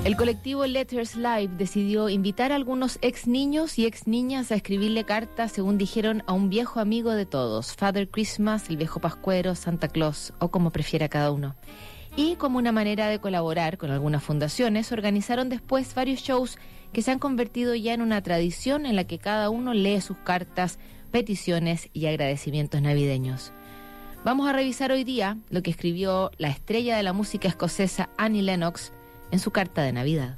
El colectivo Letters Live decidió invitar a algunos ex niños y ex niñas a escribirle cartas, según dijeron, a un viejo amigo de todos, Father Christmas, el viejo Pascuero, Santa Claus, o como prefiera cada uno. Y como una manera de colaborar con algunas fundaciones, organizaron después varios shows que se han convertido ya en una tradición en la que cada uno lee sus cartas, peticiones y agradecimientos navideños. Vamos a revisar hoy día lo que escribió la estrella de la música escocesa Annie Lennox en su carta de Navidad.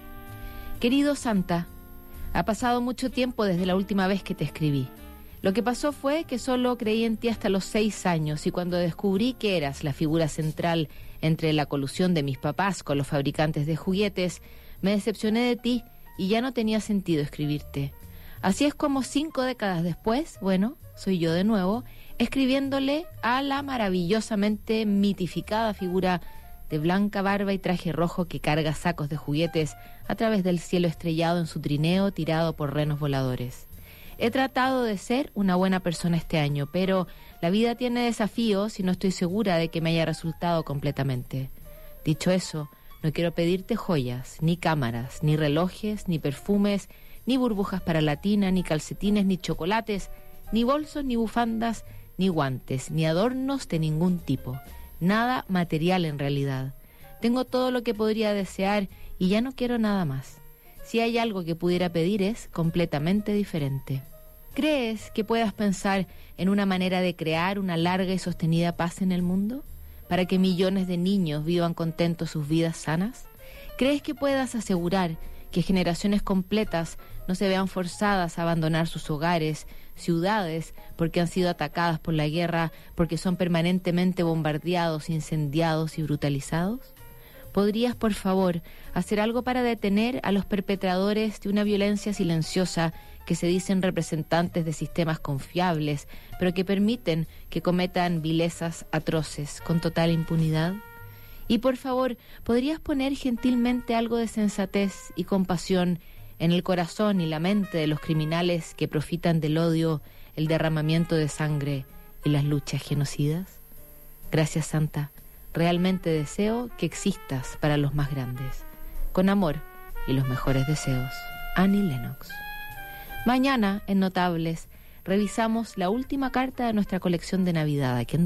Querido Santa, ha pasado mucho tiempo desde la última vez que te escribí. Lo que pasó fue que solo creí en ti hasta los 6 años y cuando descubrí que eras la figura central entre la colusión de mis papás con los fabricantes de juguetes, me decepcioné de ti y ya no tenía sentido escribirte. Así es como 5 décadas después, bueno, soy yo de nuevo, escribiéndole a la maravillosamente mitificada figura de blanca barba y traje rojo que carga sacos de juguetes a través del cielo estrellado en su trineo tirado por renos voladores. He tratado de ser una buena persona este año, pero la vida tiene desafíos y no estoy segura de que me haya resultado completamente. Dicho eso, no quiero pedirte joyas, ni cámaras, ni relojes, ni perfumes, ni burbujas para la tina, ni calcetines, ni chocolates, ni bolsos, ni bufandas, ni guantes, ni adornos de ningún tipo. Nada material en realidad. Tengo todo lo que podría desear y ya no quiero nada más. Si hay algo que pudiera pedir es completamente diferente. ¿Crees que puedas pensar en una manera de crear una larga y sostenida paz en el mundo? ¿Para que millones de niños vivan contentos sus vidas sanas? ¿Crees que puedas asegurar que generaciones completas no se vean forzadas a abandonar sus hogares, ciudades, porque han sido atacadas por la guerra, porque son permanentemente bombardeados, incendiados y brutalizados? ¿Podrías, por favor, hacer algo para detener a los perpetradores de una violencia silenciosa que se dicen representantes de sistemas confiables, pero que permiten que cometan vilezas atroces con total impunidad? Y por favor, ¿podrías poner gentilmente algo de sensatez y compasión en el corazón y la mente de los criminales que profitan del odio, el derramamiento de sangre y las luchas genocidas? Gracias, Santa. Realmente deseo que existas para los más grandes. Con amor y los mejores deseos. Annie Lennox. Mañana, en Notables, revisamos la última carta de nuestra colección de Navidad aquí en